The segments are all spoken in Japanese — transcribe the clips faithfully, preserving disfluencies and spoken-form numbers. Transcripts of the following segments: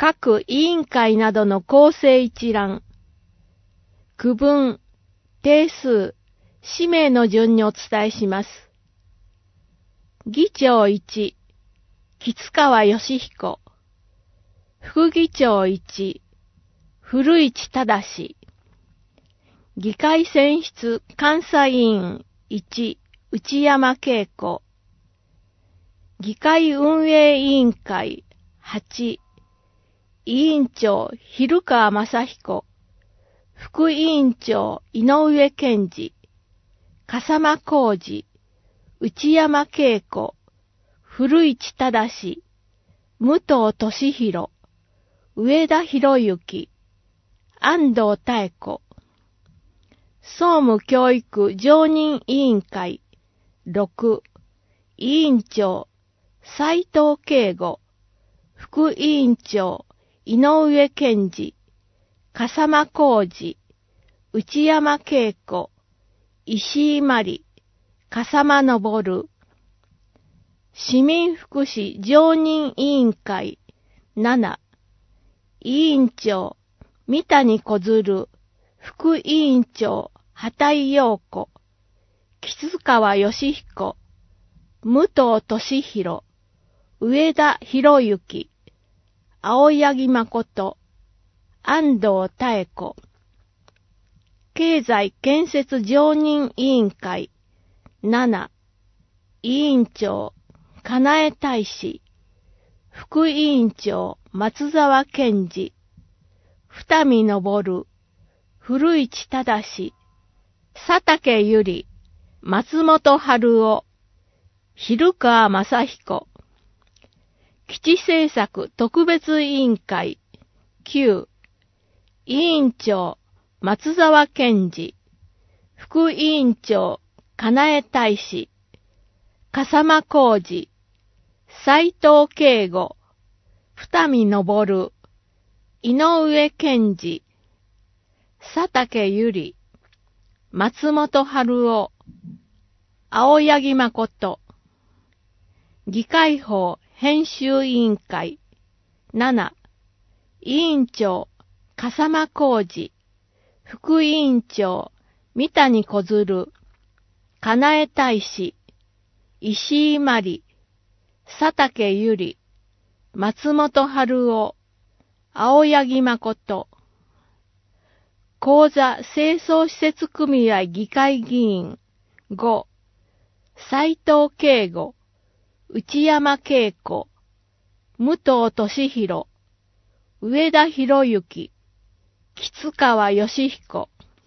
各委員会などの構成一覧。区分、定数、氏名の順にお伝えします。議長いち、吉川義彦。副議長いち、古市正。議会選出監査委員いち、内山恵子。議会運営委員会はち、委員長蛭川正彦。副委員長井上健二。笠間浩二。内山恵子。古市正。武藤俊弘。上田博之。安藤妙子。総務教育常任委員会ろく、委員長斉藤慶吾。副委員長井上健二。笠間浩二。内山恵子。石井真理。笠間昇。市民福祉常任委員会なな、委員長三谷小鶴。副委員長畑井陽子。吉川義彦。武藤俊弘。上田博之。青柳誠。安藤妙子。経済建設常任委員会なな、委員長金江大使。副委員長松沢健二。二見昇。古市正。佐竹由里。松本春夫。蛭川正彦。基地政策特別委員会きゅう、委員長松沢健二。副委員長金江大使。笠間浩二。斉藤慶吾。二見昇。井上健二。佐竹由里。松本春夫。青柳誠。議会法編集委員会なな、委員長笠間浩二。副委員長三谷小鶴。金江大使。石井真理。佐竹由里。松本春夫。青柳誠。講座清掃施設組合議会議員ご、斉藤慶吾。内山恵子。武藤俊弘。上田博之。吉川義彦。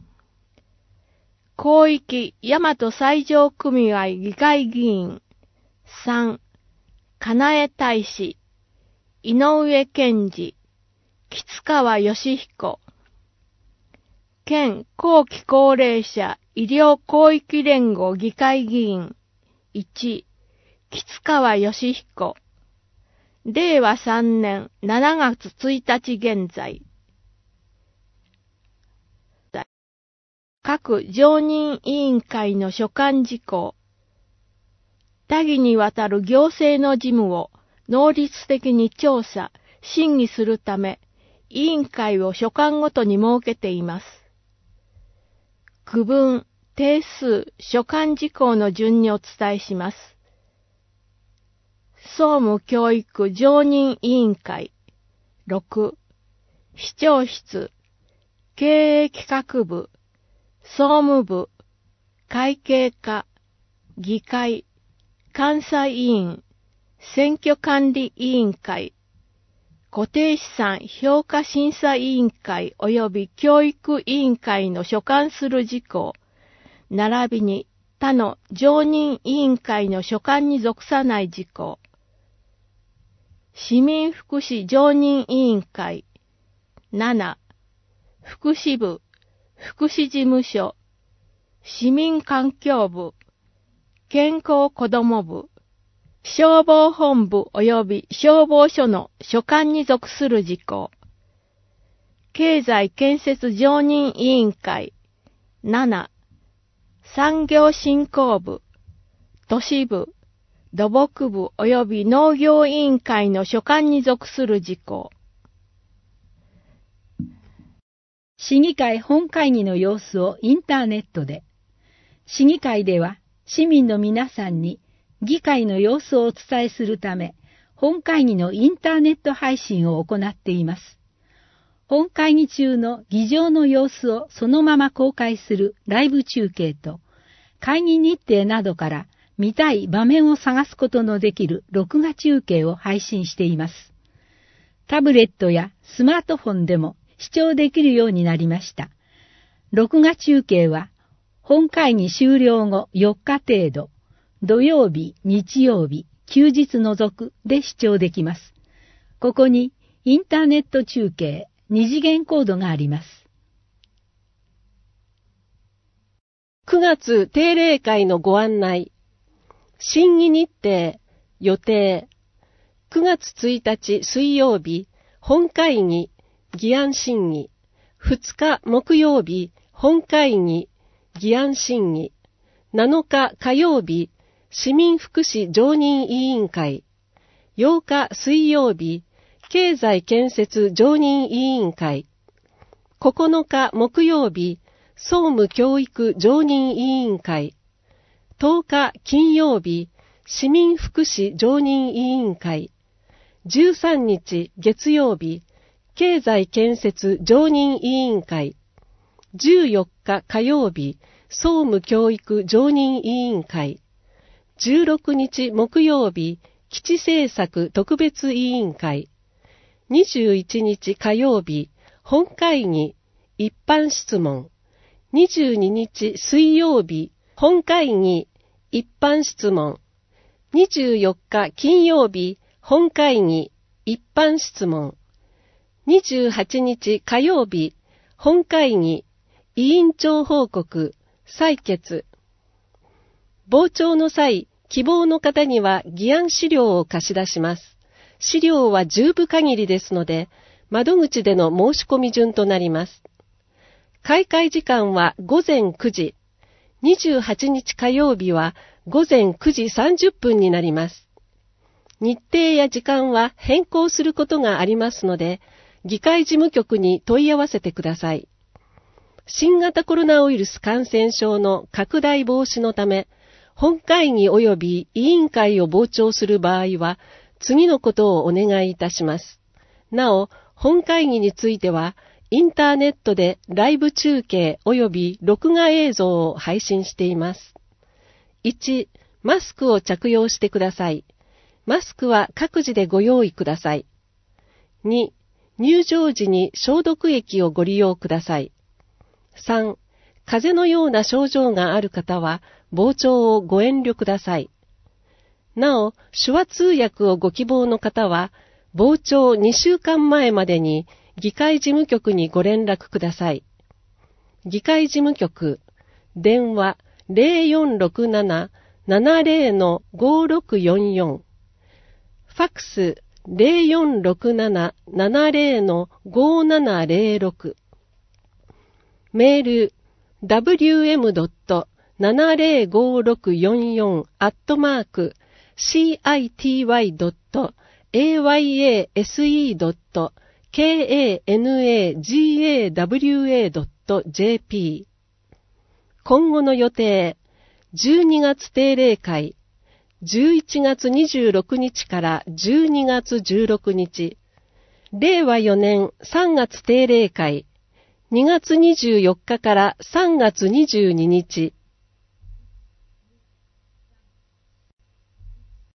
広域大和西条組合議会議員さん、金江大使。井上健二。吉川義彦。県後期高齢者医療広域連合議会議員いち、吉川義彦。れいわさんねんしちがつついたち現在。各常任委員会の所管事項。多岐にわたる行政の事務を能率的に調査、審議するため、委員会を所管ごとに設けています。区分、定数、所管事項の順にお伝えします。総務教育常任委員会ろく、市長室、経営企画部、総務部、会計課、議会、監査委員、選挙管理委員会、固定資産評価審査委員会及び教育委員会の所管する事項、並びに他の常任委員会の所管に属さない事項。市民福祉常任委員会なな、福祉部、福祉事務所、市民環境部、健康子ども部、消防本部及び消防署の所管に属する事項。経済建設常任委員会なな、産業振興部、都市部、土木部及び農業委員会の所管に属する事項。 市議会本会議の様子をインターネットで、市議会では市民の皆さんに議会の様子をお伝えするため、本会議のインターネット配信を行っています。本会議中の議場の様子をそのまま公開するライブ中継と、会議日程などから見たい場面を探すことのできる録画中継を配信しています。タブレットやスマートフォンでも視聴できるようになりました。録画中継は本会議終了後よっか程度、土曜日、日曜日、休日除くで視聴できます。ここにインターネット中継、二次元コードがあります。 くがつ定例会のご案内。審議日程、予定。くがつついたち水曜日、本会議、議案審議。ふつか木曜日、本会議、議案審議。なのか火曜日、市民福祉常任委員会。ようか水曜日、経済建設常任委員会。ここのか木曜日、総務教育常任委員会。とおか金曜日、市民福祉常任委員会。じゅうさんにち月曜日、経済建設常任委員会。じゅうよっか火曜日、総務教育常任委員会。じゅうろくにち木曜日、基地政策特別委員会。にじゅういちにち火曜日、本会議、一般質問。にじゅうににち水曜日、本会議、一般質問。にじゅうよっか金曜日、本会議、一般質問。にじゅうはちにち火曜日、本会議、委員長報告、採決。傍聴の際、希望の方には議案資料を貸し出します。資料はじゅうぶ限りですので、窓口での申し込み順となります。開会時間はごぜんくじ、にじゅうはちにち火曜日はごぜんくじさんじゅっぷんになります。日程や時間は変更することがありますので、議会事務局に問い合わせてください。新型コロナウイルス感染症の拡大防止のため、本会議及び委員会を傍聴する場合は、次のことをお願いいたします。なお、本会議については、インターネットでライブ中継及び録画映像を配信しています。いち、マスクを着用してください。マスクは各自でご用意ください。に、入場時に消毒液をご利用ください。さん、風邪のような症状がある方は、傍聴をご遠慮ください。なお、手話通訳をご希望の方は、傍聴にしゅうかんまえまでに議会事務局にご連絡ください。議会事務局、電話 ゼロよんろくなな ななゼロ ごろくよんよん、ファックス ゼロよんろくなな ななゼロ ごななゼロろく、メール ダブリューエム ななゼロごろくよんよん アットマーク シーアイティーワイ ドット エーワイエーエスイー ドット ケーエーエヌエージーエーダブリューエー ドット ジェーピー。今後の予定、じゅうにがつ定例会、じゅういちがつにじゅうろくにちからじゅうにがつじゅうろくにち、れいわよねんさんがつ定例会、にがつにじゅうよっかからさんがつにじゅうににち、